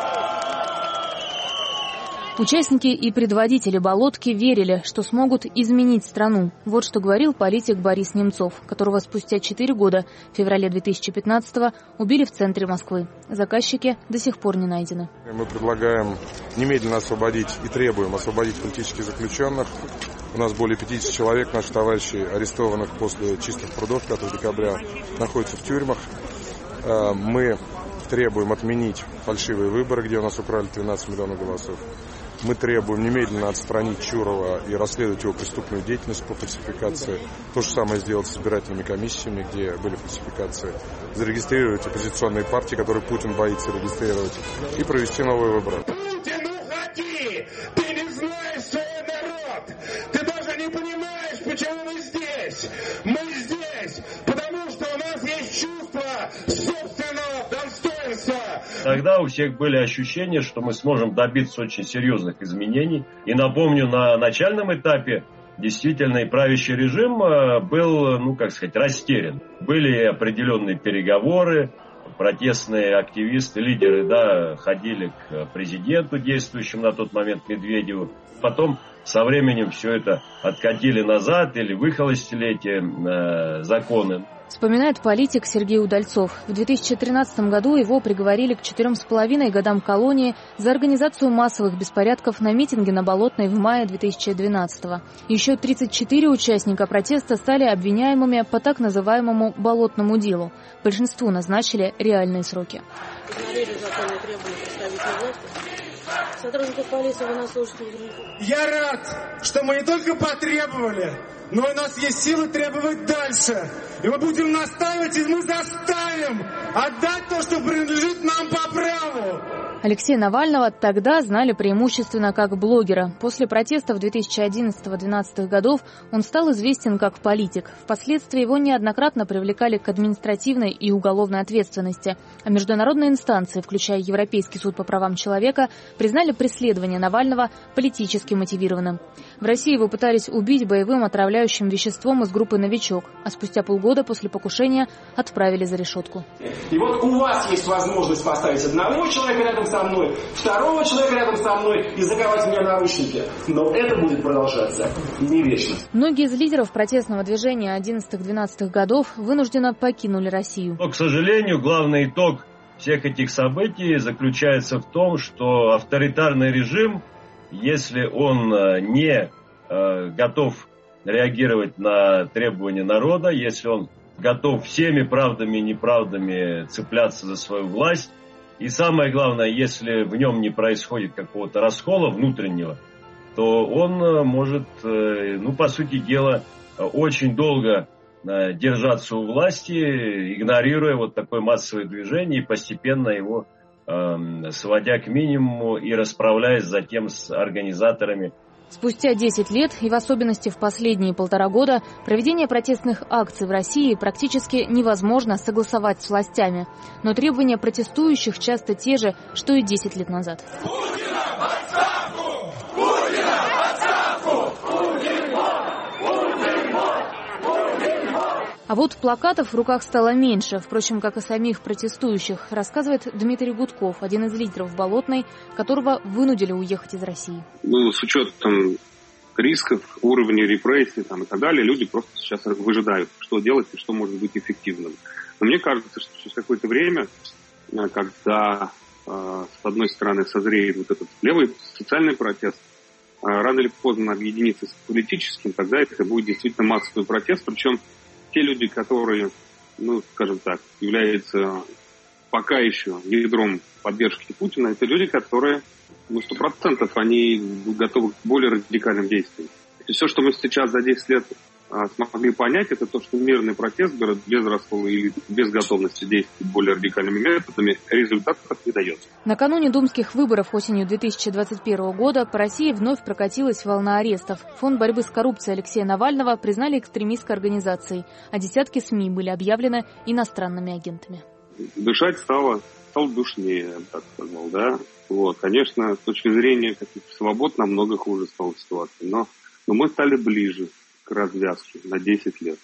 Участники и предводители Болотки верили, что смогут изменить страну. Вот что говорил политик Борис Немцов, которого спустя четыре года, в феврале две тысячи пятнадцатого, убили в центре Москвы. Заказчики до сих пор не найдены. Мы предлагаем немедленно освободить и требуем освободить политических заключенных. У нас более пятидесяти человек, наши товарищи, арестованных после чистых прудов пятого декабря, находятся в тюрьмах. Мы требуем отменить фальшивые выборы, где у нас украли тринадцать миллионов голосов. Мы требуем немедленно отстранить Чурова и расследовать его преступную деятельность по фальсификации. То же самое сделать с избирательными комиссиями, где были фальсификации. Зарегистрировать оппозиционные партии, которые Путин боится регистрировать, и провести новые выборы. Путин, уходи! Ты не знаешь свой народ! Ты даже не понимаешь, почему мы здесь! Мы здесь, потому что у нас есть чувство собственного достоинства! Тогда у всех были ощущения, что мы сможем добиться очень серьезных изменений. И напомню, на начальном этапе действительно и правящий режим был, ну как сказать, растерян. Были определенные переговоры, протестные активисты, лидеры, да, ходили к президенту, действующему на тот момент Медведеву. Потом со временем все это откатили назад или выхолостили эти э, законы. Вспоминает политик Сергей Удальцов. В две тысячи тринадцатом году его приговорили к четырем с половиной годам колонии за организацию массовых беспорядков на митинге на Болотной в мае две тысячи двенадцатого. Еще тридцать четыре участника протеста стали обвиняемыми по так называемому «болотному делу». Большинству назначили реальные сроки. Сотрудников полиции вы нас слушаете. Я рад, что мы не только потребовали, но у нас есть силы требовать дальше. И мы будем настаивать, и мы заставим отдать то, что принадлежит нам по праву. Алексея Навального тогда знали преимущественно как блогера. После протестов две тысячи одиннадцатого — две тысячи двенадцатого годов он стал известен как политик. Впоследствии его неоднократно привлекали к административной и уголовной ответственности. А международные инстанции, включая Европейский суд по правам человека, признали преследование Навального политически мотивированным. В России его пытались убить боевым отравляющим веществом из группы «Новичок», а спустя полгода после покушения отправили за решетку. И вот у вас есть возможность поставить одного человека рядом со мной, второго человека рядом со мной и заковать меня в наручники. Но это будет продолжаться не вечно. Многие из лидеров протестного движения одиннадцатых-двенадцатых годов вынужденно покинули Россию. Но, к сожалению, главный итог всех этих событий заключается в том, что авторитарный режим, если он не э, готов реагировать на требования народа, если он готов всеми правдами и неправдами цепляться за свою власть, и самое главное, если в нем не происходит какого-то раскола внутреннего, то он может, ну, по сути дела, очень долго держаться у власти, игнорируя вот такое массовое движение и постепенно его э, сводя к минимуму и расправляясь затем с организаторами. Спустя десять лет, и в особенности в последние полтора года, проведение протестных акций в России практически невозможно согласовать с властями. Но требования протестующих часто те же, что и десять лет назад. Путина в отставку! Путина в отставку! А вот плакатов в руках стало меньше, впрочем, как и самих протестующих, рассказывает Дмитрий Гудков, один из лидеров Болотной, которого вынудили уехать из России. Ну, с учетом рисков, уровня репрессий там, и так далее, люди просто сейчас выжидают, что делать и что может быть эффективным. Но мне кажется, что через какое-то время, когда э, с одной стороны созреет вот этот левый социальный протест, э, рано или поздно объединиться с политическим, тогда это будет действительно массовый протест, причем те люди, которые, ну, скажем так, являются пока еще ядром поддержки Путина, это люди, которые, ну, сто процентов они готовы к более радикальным действиям. И все, что мы сейчас за десять лет а, смогли понять, это то, что мирный протест без раскола или без готовности действовать более радикальными методами результатов не дает. Накануне думских выборов осенью две тысячи двадцать первого года по России вновь прокатилась волна арестов. Фонд борьбы с коррупцией Алексея Навального признали экстремистской организацией, а десятки СМИ были объявлены иностранными агентами. Дышать стало, стало душнее, я бы так сказал, да. Вот, конечно, с точки зрения каких-то свобод намного хуже стала ситуация, но, но мы стали ближе к развязке на десять лет.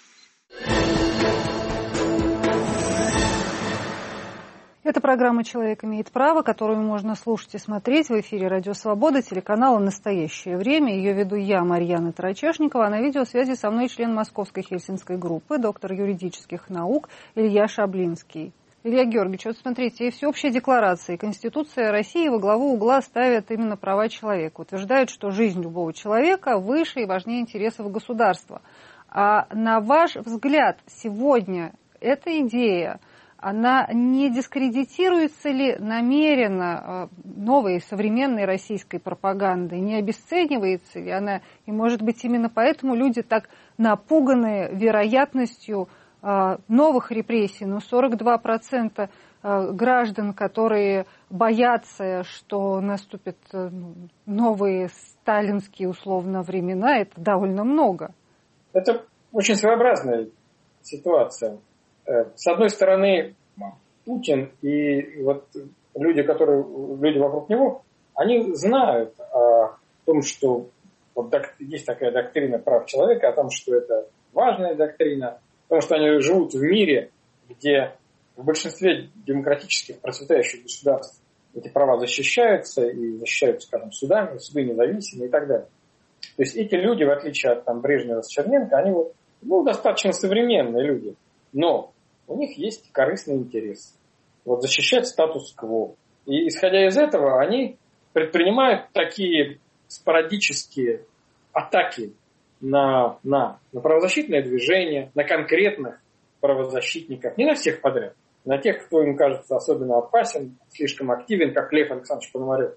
Это программа «Человек имеет право», которую можно слушать и смотреть в эфире «Радио Свобода», телеканала «Настоящее время». Ее веду я, Марьяна Тарачешникова, а на видеосвязи со мной член Московской Хельсинской группы, доктор юридических наук Илья Шаблинский. Илья Георгиевич, вот смотрите, и всеобщая декларация, и Конституция России во главу угла ставят именно права человека. Утверждают, что жизнь любого человека выше и важнее интересов государства. А на ваш взгляд, сегодня эта идея, она не дискредитируется ли намеренно новой современной российской пропагандой? Не обесценивается ли она? И, может быть, именно поэтому люди так напуганы вероятностью новых репрессий? Ну, сорок два процента граждан, которые боятся, что наступят новые сталинские, условно, времена, это довольно много. Это очень своеобразная ситуация. С одной стороны, Путин и вот люди, которые, люди вокруг него, они знают о том, что вот есть такая доктрина прав человека, о том, что это важная доктрина, потому что они живут в мире, где в большинстве демократических процветающих государств эти права защищаются и защищаются, скажем, судами, суды независимы и так далее. То есть эти люди, в отличие от там, Брежнева с Черненко, они вот, ну, достаточно современные люди, но у них есть корыстный интерес. Вот защищать статус-кво. И исходя из этого, они предпринимают такие спорадические атаки на, на, на правозащитное движение, на конкретных правозащитников, не на всех подряд, на тех, кто им кажется особенно опасен, слишком активен, как Лев Александрович Пономарев.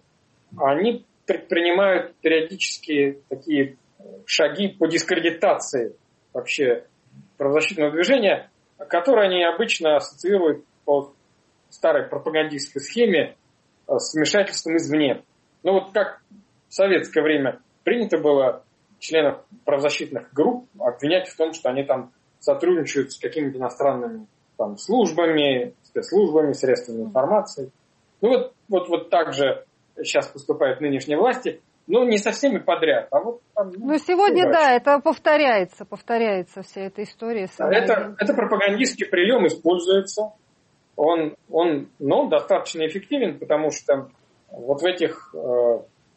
Они предпринимают периодически такие шаги по дискредитации вообще правозащитного движения, которые они обычно ассоциируют по старой пропагандистской схеме с вмешательством извне. Ну вот как в советское время принято было членов правозащитных групп обвинять в том, что они там сотрудничают с какими-то иностранными там, службами, спецслужбами, средствами информации. Ну вот, вот, вот так же сейчас поступают нынешние власти, но не со всеми подряд. А вот там, ну, но сегодня, да, это повторяется, повторяется вся эта история. Это, это пропагандистский прием используется. Он, он, но достаточно эффективен, потому что вот в этих э,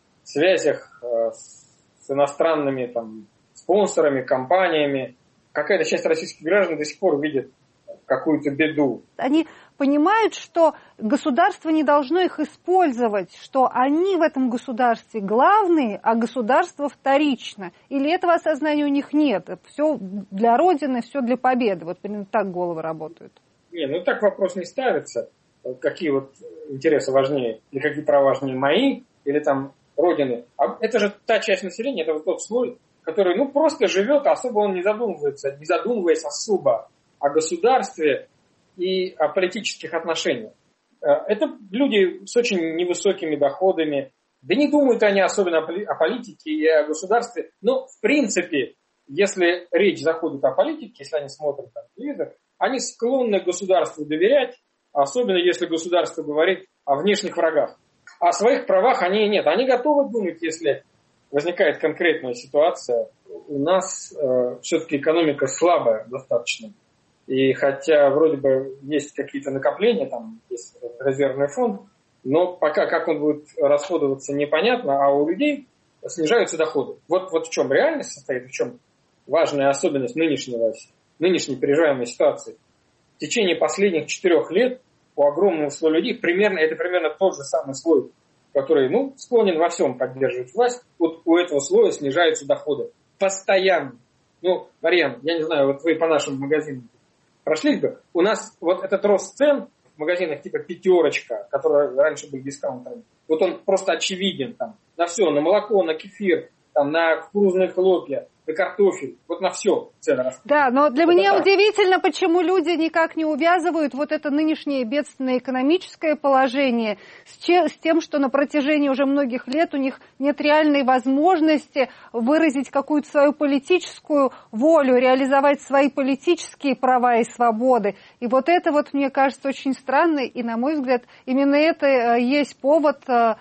связях э, с иностранными там, спонсорами, компаниями какая-то часть российских граждан до сих пор видит какую-то беду. Они понимают, что государство не должно их использовать, что они в этом государстве главные, а государство вторично. Или этого осознания у них нет. Все для Родины, все для победы. Вот примерно так головы работают. Не, ну так вопрос не ставится. Какие вот интересы важнее, или какие права важнее, мои, или там Родины. А это же та часть населения, это вот тот слой, который ну просто живет, особо он не задумывается, не задумываясь особо о государстве и о политических отношениях. Это люди с очень невысокими доходами, да не думают они особенно о политике и о государстве, но в принципе, если речь заходит о политике, если они смотрят там телевизор, они склонны государству доверять, особенно если государство говорит о внешних врагах. О своих правах они нет. Они готовы думать, если возникает конкретная ситуация. У нас э, все-таки экономика слабая достаточно. И хотя вроде бы есть какие-то накопления, там есть резервный фонд, но пока как он будет расходоваться непонятно, а у людей снижаются доходы. Вот, вот в чем реальность состоит, в чем важная особенность нынешнего, нынешней переживаемой ситуации. В течение последних четырех лет у огромного слоя людей примерно, это примерно тот же самый слой, который ну, склонен во всем поддерживать власть, вот у этого слоя снижаются доходы. Постоянно. Ну, Марьян, я не знаю, вот вы по нашим магазинам прошлись бы. У нас вот этот рост цен в магазинах типа «Пятерочка», которые раньше были дискаунтерами, вот он просто очевиден там. На все, на молоко, на кефир, там, на кукурузные хлопья, на картофель, вот на все цены растут. Да, но для это меня так. удивительно, почему люди никак не увязывают вот это нынешнее бедственное экономическое положение с, че, с тем, что на протяжении уже многих лет у них нет реальной возможности выразить какую-то свою политическую волю, реализовать свои политические права и свободы. И вот это вот, мне кажется, очень странно, и, на мой взгляд, именно это есть повод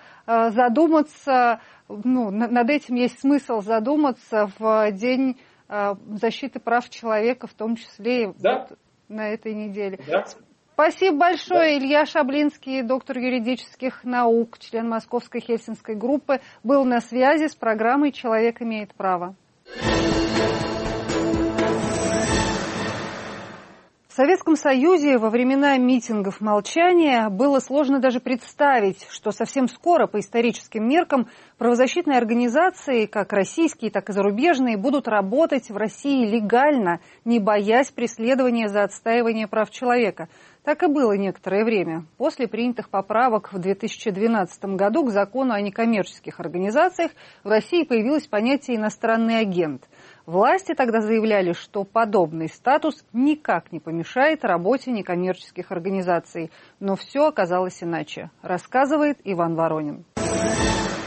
задуматься. Ну, над этим есть смысл задуматься в День э, защиты прав человека, в том числе да. вот на этой неделе. Да. Спасибо большое. Да. Илья Шаблинский, доктор юридических наук, член Московской Хельсинской группы, был на связи с программой «Человек имеет право». В Советском Союзе во времена митингов молчания было сложно даже представить, что совсем скоро по историческим меркам правозащитные организации, как российские, так и зарубежные, будут работать в России легально, не боясь преследования за отстаивание прав человека. Так и было некоторое время. После принятых поправок в две тысячи двенадцатом году к закону о некоммерческих организациях в России появилось понятие «иностранный агент». Власти тогда заявляли, что подобный статус никак не помешает работе некоммерческих организаций. Но все оказалось иначе, рассказывает Иван Воронин.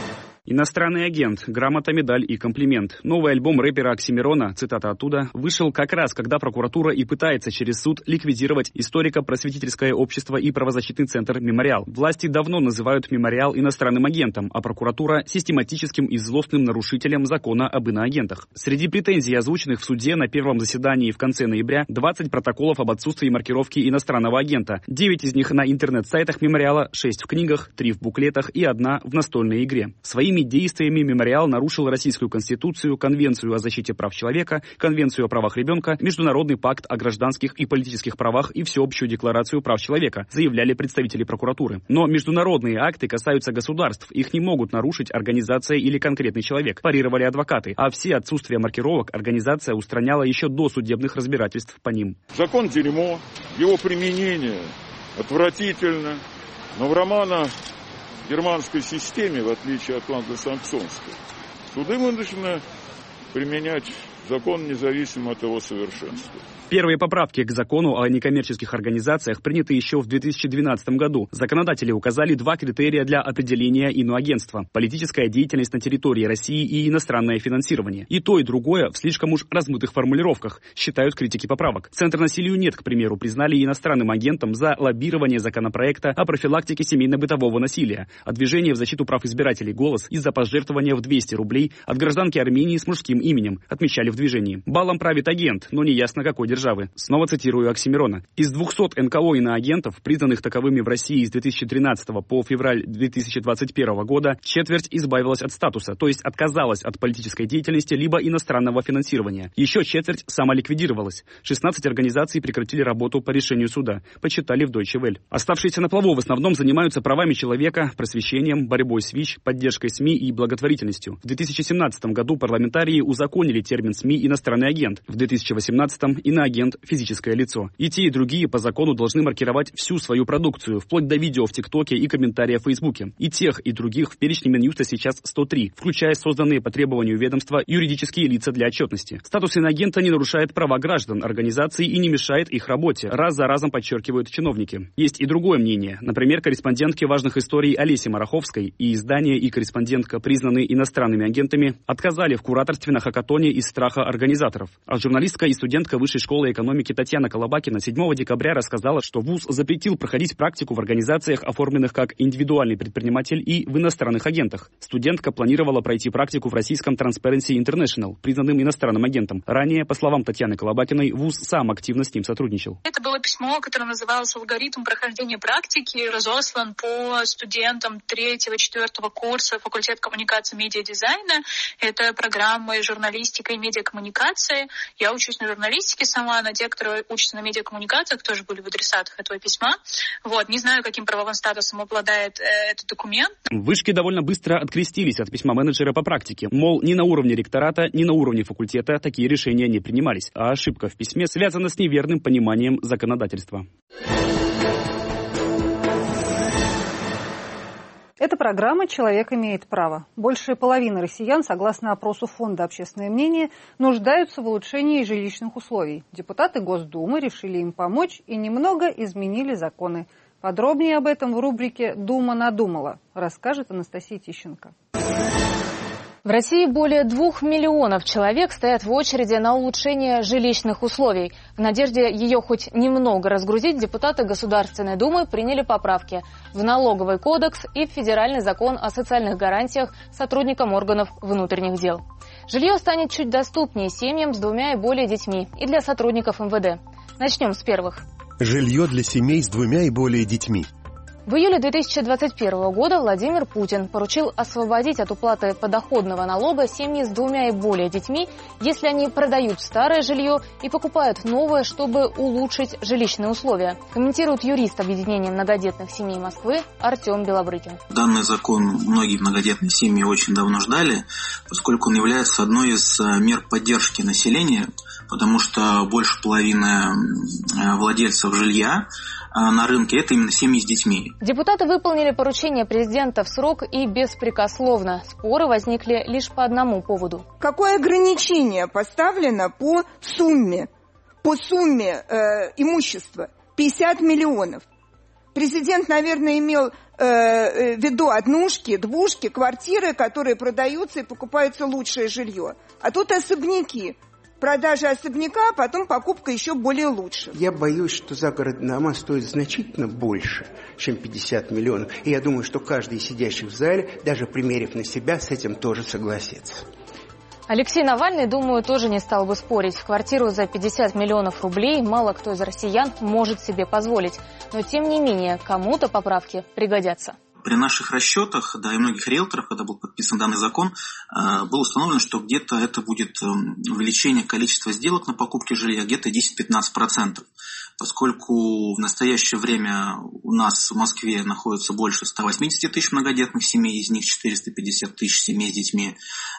Иностранный агент, грамота, медаль и комплимент. Новый альбом рэпера Оксимирона, цитата оттуда, вышел как раз, когда прокуратура и пытается через суд ликвидировать историко-просветительское общество и правозащитный центр «Мемориал». Власти давно называют «Мемориал» иностранным агентом, а прокуратура – систематическим и злостным нарушителем закона об иноагентах. Среди претензий, озвученных в суде на первом заседании в конце ноября, двадцать протоколов об отсутствии маркировки иностранного агента. девять из них на интернет-сайтах «Мемориала», шесть в книгах, три в буклетах и одна в настольной игре. Своими действиями «Мемориал» нарушил Российскую Конституцию, Конвенцию о защите прав человека, Конвенцию о правах ребенка, Международный пакт о гражданских и политических правах и Всеобщую декларацию прав человека, заявляли представители прокуратуры. Но международные акты касаются государств, их не могут нарушить организация или конкретный человек, парировали адвокаты, а все отсутствия маркировок организация устраняла еще до судебных разбирательств по ним. Закон дерьмо, его применение отвратительно, но в романо германской системе, в отличие от англосаксонской, суды вынуждены применять закон независимо от его совершенства. Первые поправки к закону о некоммерческих организациях приняты еще в две тысячи двенадцатом году. Законодатели указали два критерия для определения иноагентства: политическая деятельность на территории России и иностранное финансирование. И то, и другое в слишком уж размытых формулировках, считают критики поправок. Центр насилию нет, к примеру, признали иностранным агентом за лоббирование законопроекта о профилактике семейно-бытового насилия, а движение в защиту прав избирателей «Голос» из-за пожертвования в двести рублей от гражданки Армении с мужским именем, отмечали в движении. Балом правит агент, но неясно какой державы. Снова цитирую Оксимирона. Из двухсот эн ка о иноагентов, признанных таковыми в России с две тысячи тринадцатого по февраль две тысячи двадцать первого года, четверть избавилась от статуса, то есть отказалась от политической деятельности либо иностранного финансирования. Еще четверть самоликвидировалась. шестнадцать организаций прекратили работу по решению суда, почитали в Deutsche Welle. Оставшиеся на плаву в основном занимаются правами человека, просвещением, борьбой с ВИЧ, поддержкой СМИ и благотворительностью. В две тысячи семнадцатом году парламентарии узаконили термин СМИ «иностранный агент». В две тысячи восемнадцатом иноагент – физическое лицо. И те, и другие по закону должны маркировать всю свою продукцию, вплоть до видео в ТикТоке и комментариев в Фейсбуке. И тех, и других в перечне Минюста сейчас сто три, включая созданные по требованию ведомства юридические лица для отчетности. Статус иноагента не нарушает права граждан, организаций и не мешает их работе, раз за разом подчеркивают чиновники. Есть и другое мнение. Например, корреспондентки важных историй Олеси Мараховской и издание и корреспондентка, признанные иностранными агентами, отказали в кураторстве на хакатоне из страха организаторов. А журналистка и студентка Высшей школы экономики Татьяна Колобакина седьмого декабря рассказала, что вуз запретил проходить практику в организациях, оформленных как индивидуальный предприниматель, и в иностранных агентах. Студентка планировала пройти практику в российском Transparency International, признанным иностранным агентом. Ранее, по словам Татьяны Колобакиной, вуз сам активно с ним сотрудничал. Это было письмо, которое называлось «Алгоритм прохождения практики», разослан по студентам третьего-четвертого курса факультет коммуникации и медиадизайна. Это программы журналистика и медиакоммуникации. Я учусь на журналистике сама, на те, которые учатся на медиакоммуникациях, тоже были в адресатах этого письма. Вот. Не знаю, каким правовым статусом обладает э, этот документ. Вышки довольно быстро открестились от письма менеджера по практике. Мол, ни на уровне ректората, ни на уровне факультета такие решения не принимались. А ошибка в письме связана с неверным пониманием законодательства. Эта программа «Человек имеет право». Больше половины россиян, согласно опросу Фонда «Общественное мнение», нуждаются в улучшении жилищных условий. Депутаты Госдумы решили им помочь и немного изменили законы. Подробнее об этом в рубрике «Дума надумала» расскажет Анастасия Тищенко. В России более двух миллионов человек стоят в очереди на улучшение жилищных условий. В надежде ее хоть немного разгрузить, депутаты Государственной Думы приняли поправки в налоговый кодекс и в федеральный закон о социальных гарантиях сотрудникам органов внутренних дел. Жилье станет чуть доступнее семьям с двумя и более детьми и для сотрудников эм вэ дэ. Начнем с первых. Жилье для семей с двумя и более детьми. В июле две тысячи двадцать первого года Владимир Путин поручил освободить от уплаты подоходного налога семьи с двумя и более детьми, если они продают старое жилье и покупают новое, чтобы улучшить жилищные условия. Комментирует юрист объединения многодетных семей Москвы Артем Белобрыкин. Данный закон многие многодетные семьи очень давно ждали, поскольку он является одной из мер поддержки населения, потому что больше половины владельцев жилья на рынке – это именно семьи с детьми. Депутаты выполнили поручение президента в срок и беспрекословно. Споры возникли лишь по одному поводу. Какое ограничение поставлено по сумме, по сумме э, имущества? пятьдесят миллионов. Президент, наверное, имел э, в виду однушки, двушки, квартиры, которые продаются и покупается лучшее жилье. А тут особняки. Продажа особняка, а потом покупка еще более лучше. Я боюсь, что загородные дома стоят значительно больше, чем пятьдесят миллионов. И я думаю, что каждый из сидящих в зале, даже примерив на себя, с этим тоже согласится. Алексей Навальный, думаю, тоже не стал бы спорить. Квартиру за пятьдесят миллионов рублей мало кто из россиян может себе позволить. Но, тем не менее, кому-то поправки пригодятся. При наших расчетах, да, и многих риэлторов, когда был подписан данный закон, было установлено, что где-то это будет увеличение количества сделок на покупке жилья, где-то десять-пятнадцать процентов. Поскольку в настоящее время у нас в Москве находится больше ста восьмидесяти тысяч многодетных семей, из них четыреста пятьдесят тысяч семей с детьми.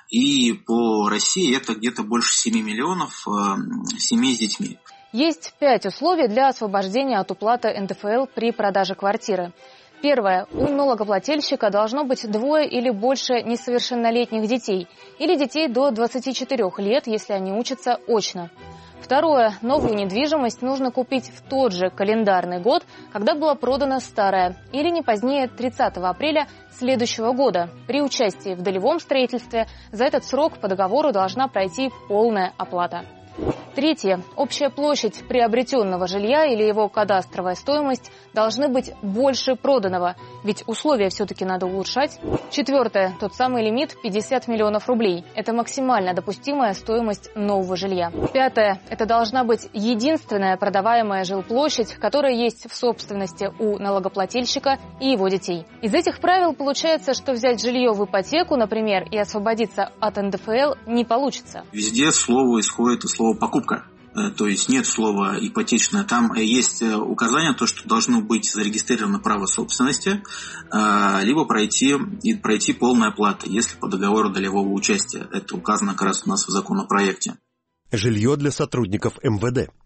И по России это где-то больше семи миллионов семей с детьми. Есть пять условий для освобождения от уплаты эн дэ эф эл при продаже квартиры. Первое. У налогоплательщика должно быть двое или больше несовершеннолетних детей или детей до двадцати четырёх лет, если они учатся очно. Второе. Новую недвижимость нужно купить в тот же календарный год, когда была продана старая, или не позднее тридцатого апреля следующего года. При участии в долевом строительстве за этот срок по договору должна пройти полная оплата. Третье. Общая площадь приобретенного жилья или его кадастровая стоимость должны быть больше проданного, ведь условия все-таки надо улучшать. Четвертое. Тот самый лимит пятьдесят миллионов рублей. Это максимально допустимая стоимость нового жилья. Пятое. Это должна быть единственная продаваемая жилплощадь, которая есть в собственности у налогоплательщика и его детей. Из этих правил получается, что взять жилье в ипотеку, например, и освободиться от эн дэ эф эл не получится. Везде слово исходит из слова «покупка». То есть нет слова «ипотечное». Там есть указание, то, что должно быть зарегистрировано право собственности, либо пройти, и пройти полная оплата, если по договору долевого участия. Это указано как раз у нас в законопроекте. Жилье для сотрудников эм вэ дэ.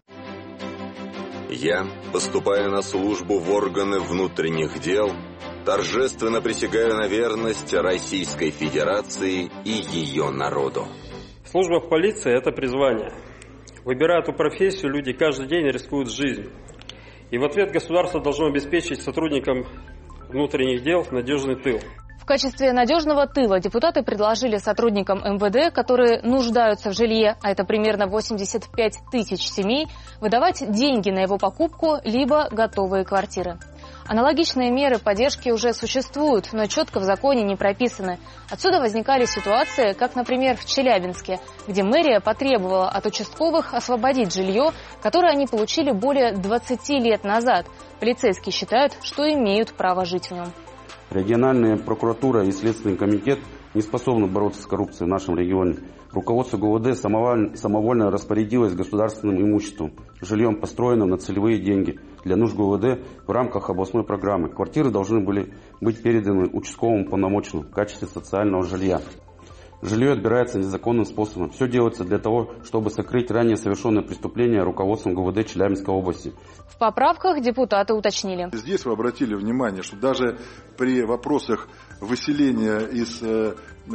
Я, поступая на службу в органы внутренних дел, торжественно присягаю на верность Российской Федерации и ее народу. Служба в полиции – это призвание. Выбирая эту профессию, люди каждый день рискуют жизнью. И в ответ государство должно обеспечить сотрудникам внутренних дел надежный тыл. В качестве надежного тыла депутаты предложили сотрудникам эм вэ дэ, которые нуждаются в жилье, а это примерно восемьдесят пять тысяч семей, выдавать деньги на его покупку, либо готовые квартиры. Аналогичные меры поддержки уже существуют, но четко в законе не прописаны. Отсюда возникали ситуации, как, например, в Челябинске, где мэрия потребовала от участковых освободить жилье, которое они получили более двадцати лет назад. Полицейские считают, что имеют право жить в нем. Региональная прокуратура и Следственный комитет не способны бороться с коррупцией в нашем регионе. Руководство гэ у дэ самовольно, самовольно распорядилось государственным имуществом, жильем, построенным на целевые деньги для нужд гэ у дэ в рамках областной программы. Квартиры должны были быть переданы участковому полномоченному в качестве социального жилья. Жилье отбирается незаконным способом. Все делается для того, чтобы сокрыть ранее совершенное преступление руководством гэ у дэ Челябинской области. В поправках депутаты уточнили. Здесь вы обратили внимание, что даже при вопросах выселения из э,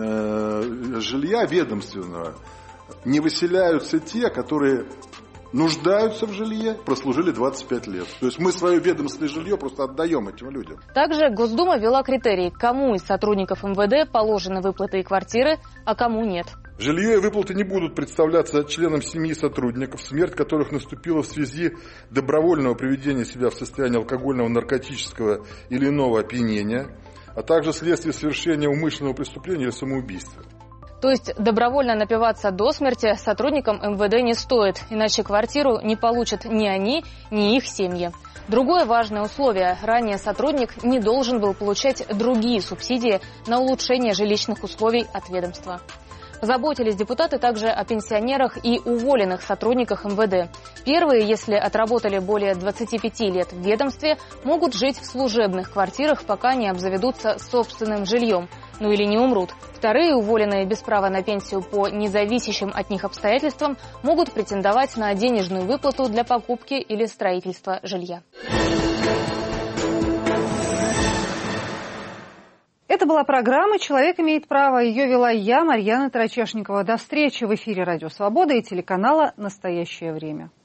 э, жилья ведомственного не выселяются те, которые нуждаются в жилье, прослужили двадцать пять лет. То есть мы свое ведомственное жилье просто отдаем этим людям. Также Госдума ввела критерии, кому из сотрудников эм вэ дэ положены выплаты и квартиры, а кому нет. Жилье и выплаты не будут представляться членам семьи сотрудников, смерть которых наступила в связи добровольного приведения себя в состояние алкогольного, наркотического или иного опьянения, а также вследствие совершения умышленного преступления или самоубийства. То есть добровольно напиваться до смерти сотрудникам эм вэ дэ не стоит, иначе квартиру не получат ни они, ни их семьи. Другое важное условие – ранее сотрудник не должен был получать другие субсидии на улучшение жилищных условий от ведомства. Позаботились депутаты также о пенсионерах и уволенных сотрудниках эм вэ дэ. Первые, если отработали более двадцати пяти лет в ведомстве, могут жить в служебных квартирах, пока не обзаведутся собственным жильем, ну или не умрут. Вторые, уволенные без права на пенсию по независящим от них обстоятельствам, могут претендовать на денежную выплату для покупки или строительства жилья. Это была программа «Человек имеет право». Ее вела я, Марьяна Тарачешникова. До встречи в эфире «Радио Свобода» и телеканала «Настоящее время».